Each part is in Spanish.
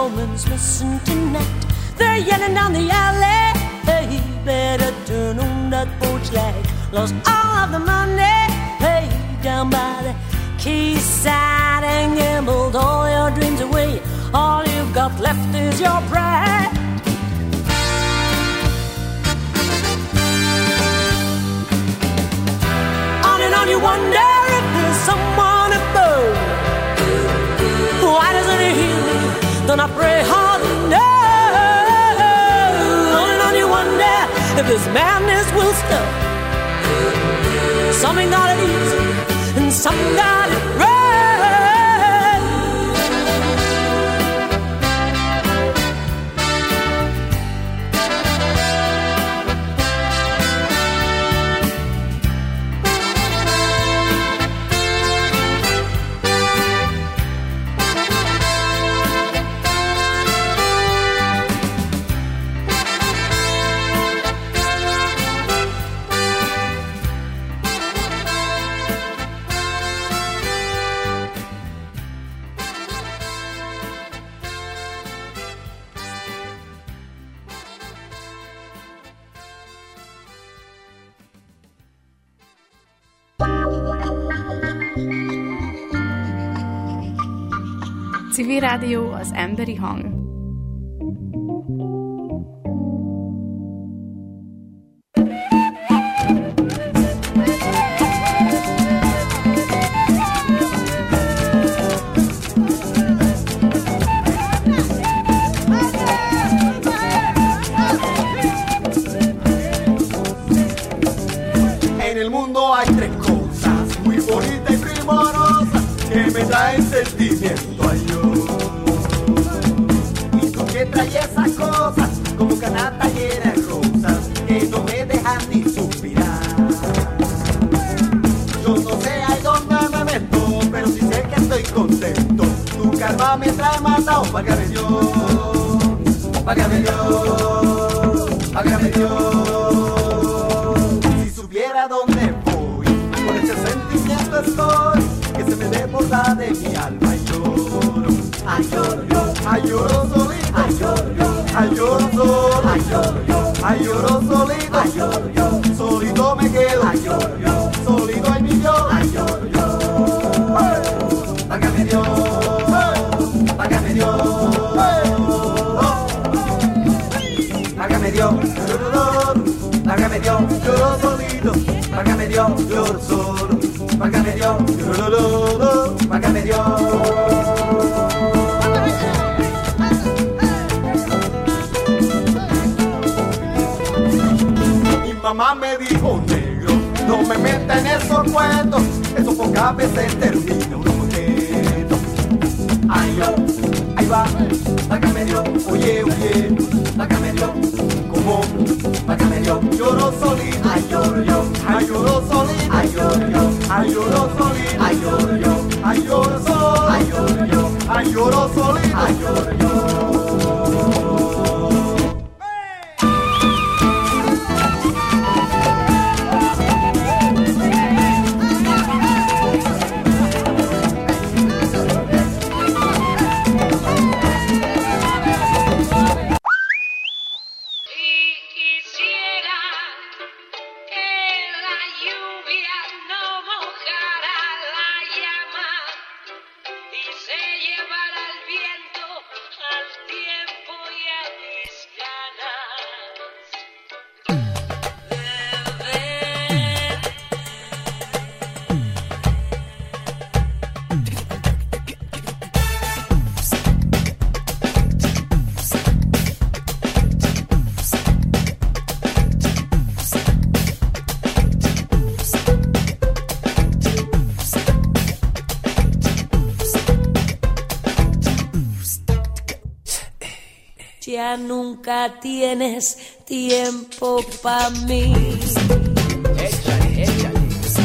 woman's missing tonight. They're yelling down the alley. Hey, better turn on that porch light. Lost all of the money. Hey, down by the quayside and gambled all your dreams away. All you've got left is your pride. On and on you wonder if there's someone above. Why doesn't he hear me? Then I pray hard enough. On and on you wonder if this madness will stop. Some ain't got it easy and some got it rough. Civil Rádió, az emberi hang. En el mundo hay tres cosas muy bonitas y primorosas que me traen sentimiento. Ay, yo. Y tú que traes esas cosas como canasta llena de rosas que no me dejan ni suspirar. Yo no sé ahí dónde me meto, pero sí sé que estoy contento. Tu karma me trae matado, págame Dios, págame Dios, págame Dios. Si supiera dónde voy, con ese sentimiento estoy, que se me desborda de mi alma. Ay, lloro, ay, lloro yo, ay, lloro solito, ay, lloro yo, ay, lloro solo, ay, lloro yo, ay, lloro solito, ay, lloro yo, solito me quedo, ay, lloro yo, solito hay mi Dios, ay, lloro yo. Págame Dios, págame Dios, págame Dios, págame Dios, lloro solito, págame Dios, lloro solo, págame Dios, págame Dios. Mi mamá me dijo, negro, no me meta en esos cuentos, eso pocas veces termina uno contento. Ay, yo, ahí va, págame Dios, oye, oye, págame Dios, ¿cómo? Págame Dios, lloro solito, ay, lloro yo, ay, lloro solito, ay, lloro yo, ay, lloro solito, ay, lloro yo, ay, lloro solo, ay, lloro yo, ay, lloro solito, ay, lloro yo. Ya nunca tienes tiempo pa' mí. Échale, échale.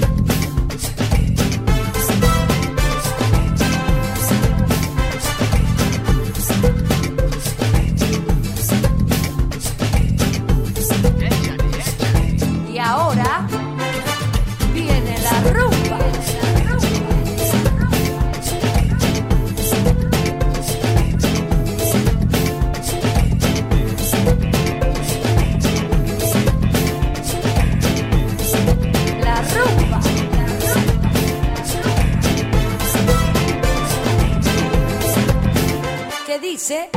Y ahora viene la rumba. que dice.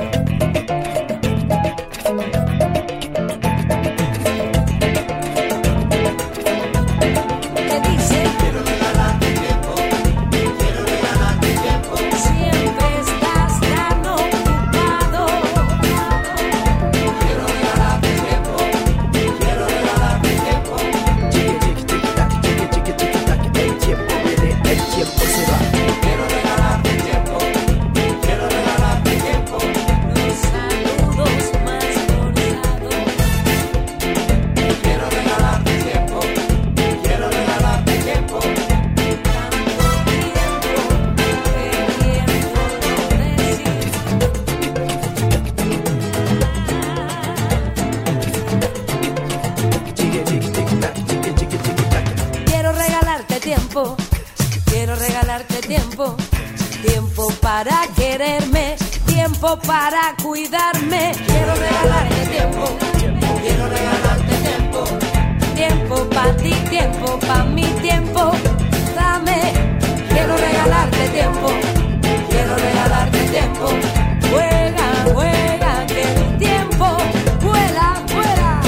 Para quererme, tiempo para cuidarme. Quiero regalarte tiempo, quiero regalarte tiempo. Tiempo para ti, tiempo para mi tiempo. Dame, quiero regalarte tiempo, quiero regalarte tiempo. Juega, juega, que el tiempo vuela, vuela.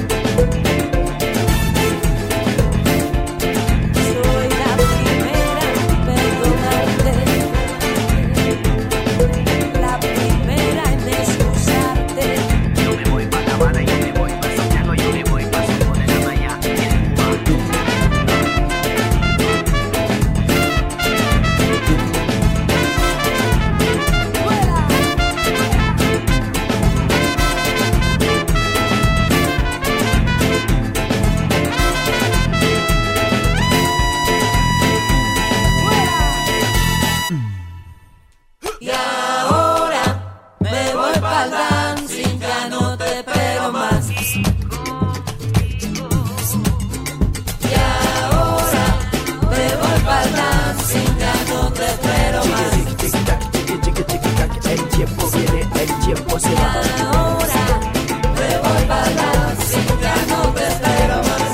Soy la primera en perdonarte. La primera en excusarte. Yo me voy para La Habana, yo me voy para Santiago, yo me voy para San Juan de la Maya. Y ahora me voy pa'l dancing, ya no te espero más. Y ahora me voy pa'l dancing, ya no te espero más. El tiempo viene, el tiempo se va. Ahora me voy pa'l dancing, ya no te espero más.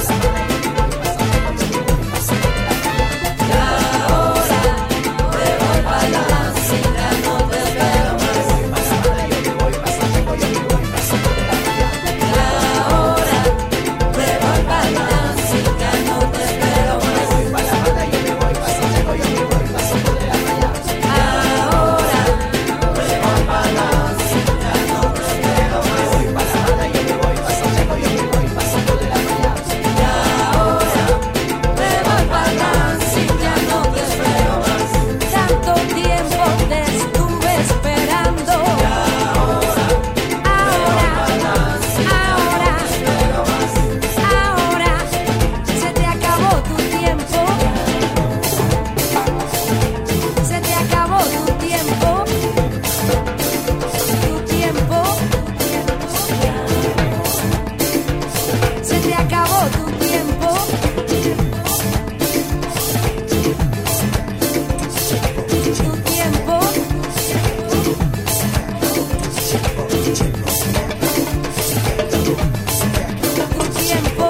Y ahora me voy pa'l dancing, ya no te espero más. Y ahora me voy pa'l dancing, ya no te espero más. Ahora me voy pa'l dancing, ya no te espero más. Tanto tiempo te estuve esperando. Ahora se te acabó tu tiempo. Se te acabó tu tiempo. Tu tiempo. Se te acabó tu tiempo. Tu tiempo. Tu tiempo.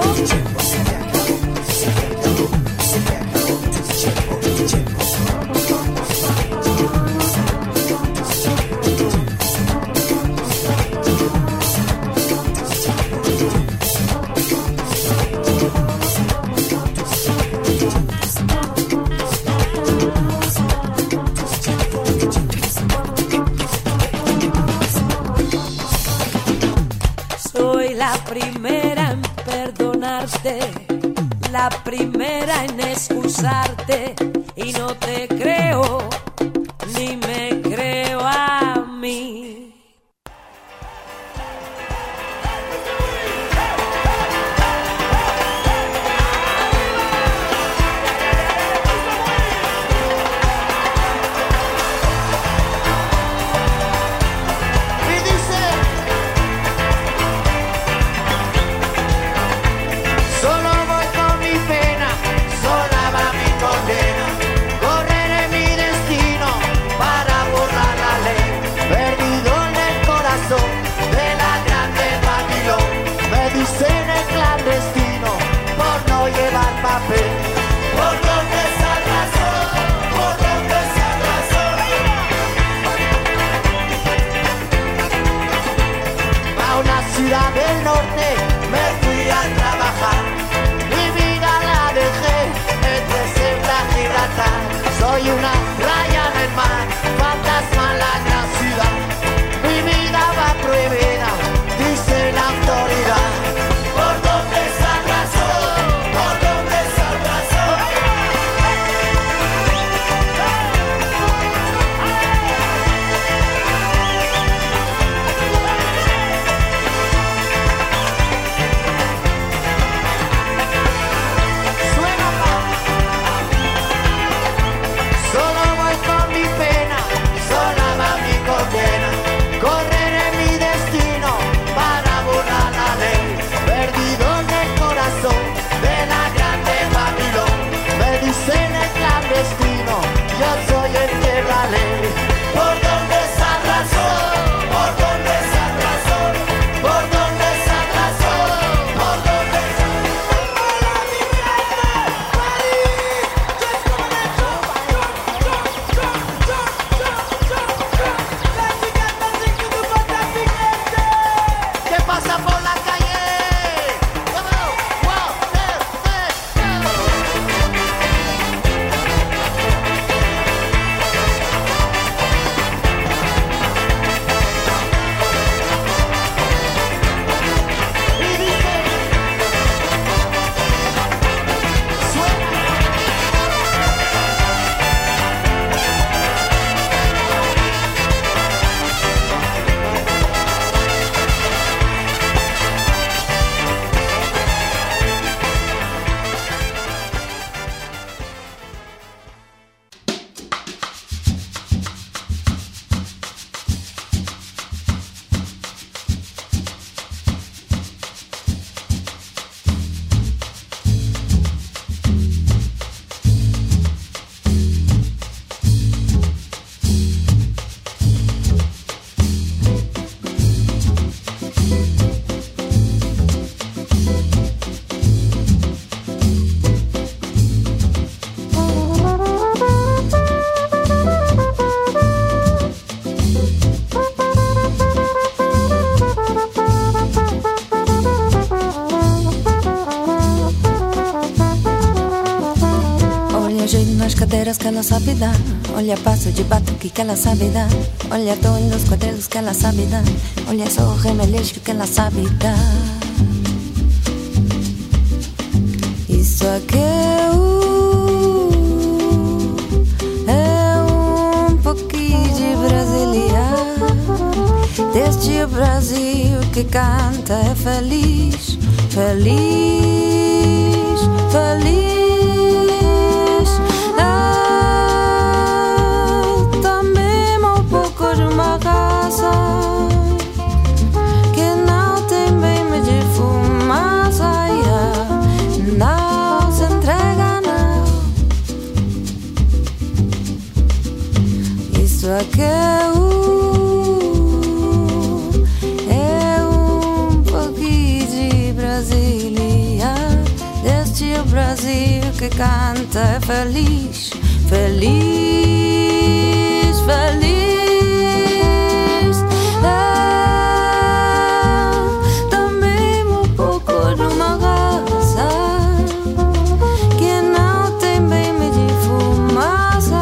Soy la primera en perdonarte, la primera en excusarte, y no te creo, ni me creo a mí. Y dice: solo voy con mi pena, sola va mi condena, correré mi destino. cadeiras que ela sabe dar. Olha passo de batuque que ela sabe dar. Olha tom dos quadrilhos que ela sabe dar. Olha só o remelejo que ela sabe dar. Isso aqui é pouquinho de Brasília. Deste Brasil que canta é feliz, feliz, feliz. Também um pouco de uma raça que não tem bem de fumaça, não se entrega não. Isso aqui é pouquinho de Brasília. Deste Brasil que canta é feliz, feliz, feliz. Também um pouco de uma raça que não tem bem de fumaça,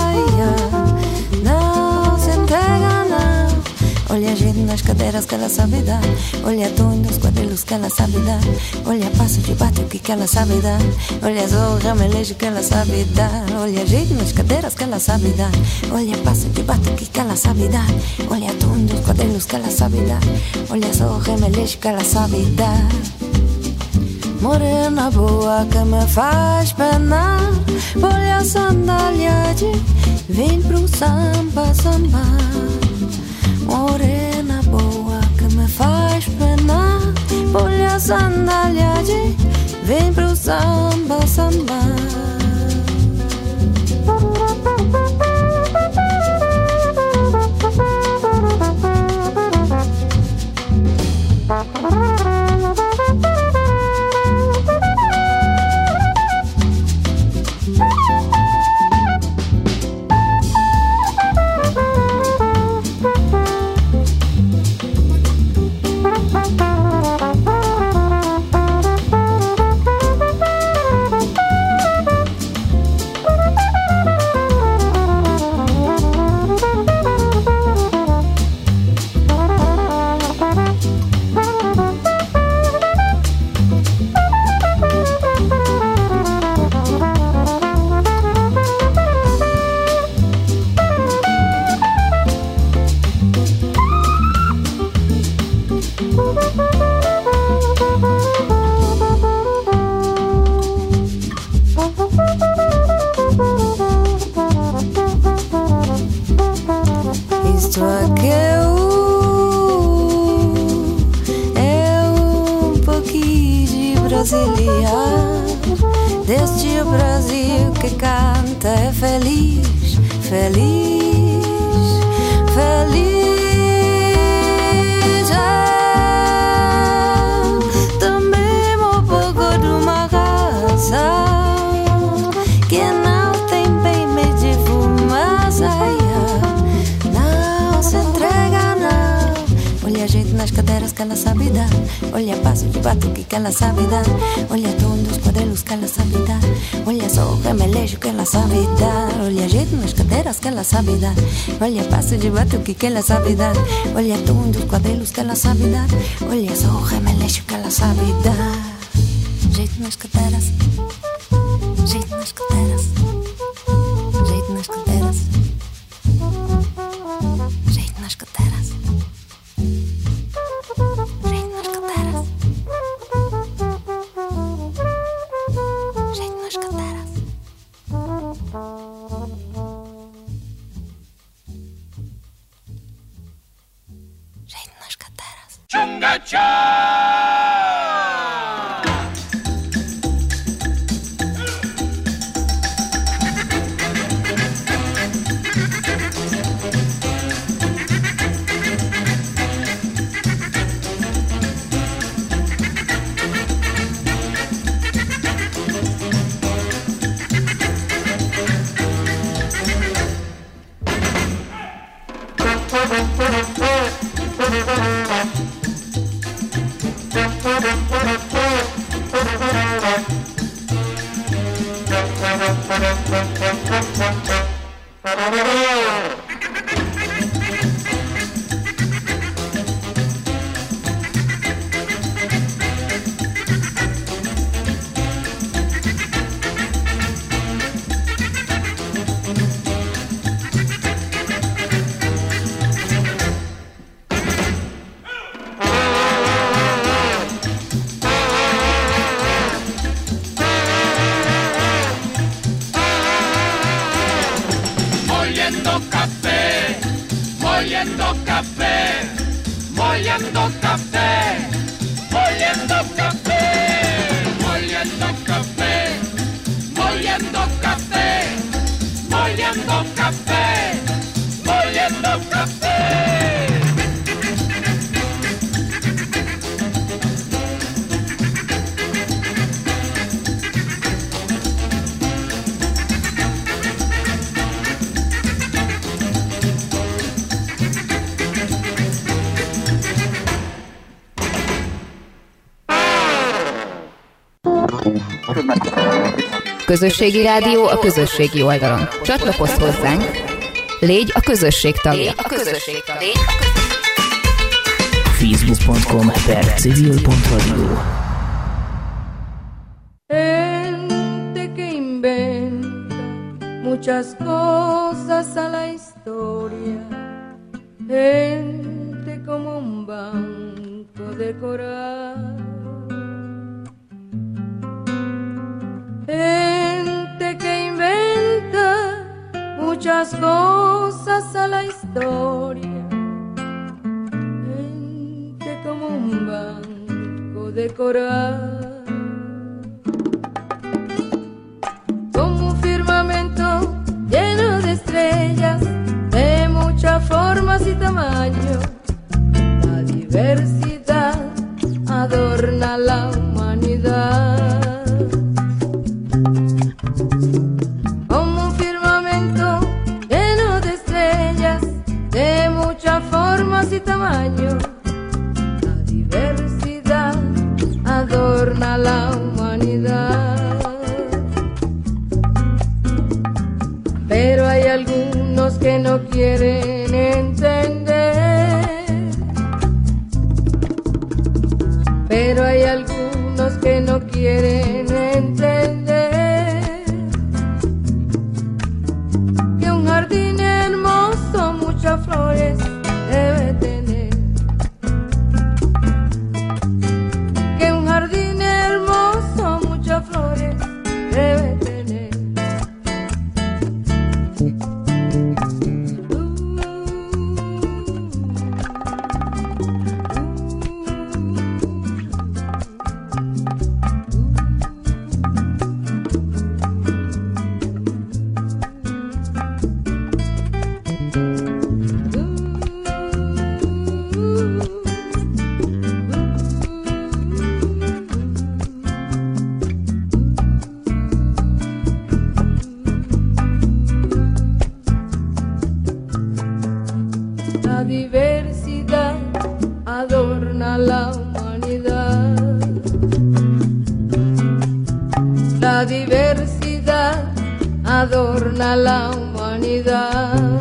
não se entrega não. Olha a gente nas cadeiras que ela sabe dar. Olha tom nos quadrilhos que ela sabe dar. Olha passo de batuque que ela sabe dar. Olha só o remelejo que ela sabe dar. Olha jeito nas cadeiras que ela sabe dar. Olha passo de batuque que ela sabe dar. Olha tom nos quadrilhos que ela sabe dar. Olha só o remelejo que ela sabe dar. Morena boa que me faz penar. Olha a sandália de vem pro samba, samba. Morena boa que me faz penar. Olha a sandália de vem pro samba, samba. Isto aqui é pouquinho de Brasília. Deste Brasil que canta é feliz, feliz, feliz. Também um pouco de uma raça que não tem bem medo de fumaça, não se entrega não. Olha jeito nas cadeiras que ela sabe dar. Olha passo de batuque que ela sabe dar. Olha tom dos quadrilhos que ela sabe dar. Olha só o remelejo que ela sabe dar. Olha jeito nas cadeiras que ela sabe dar. Olha passo de batuque que ela sabe dar. Olha tom dos quadrilhos que ela sabe dar. Olha só o remelejo que ela sabe dar. Jeito nas cadeiras, jeito nas cadeiras, jeito nas cadeiras, jeito nas cadeiras, jeito nas cadeiras, jeito nas cadeiras. Jeito nas cadeiras. Chunga-cha! Közösségi rádió a közösségi oldalon. Csatlakozz hozzánk, légy a közösség tagja. Facebook.com/civil.radio. Gente que inventa muchas cosas a la historia, gente como un banco de coral. Gente que inventa muchas cosas a la historia, gente como un banco de coral, como un firmamento lleno de estrellas de muchas formas y tamaños. La diversidad adorna la humanidad. Y tamaño, la diversidad adorna la humanidad. Pero hay algunos que no quieren entender, pero hay algunos que no quieren entender que un jardín hermoso, muchas flores debe tener, que un jardín hermoso muchas flores debe tener. La diversidad adorna la humanidad. La diversidad adorna la humanidad.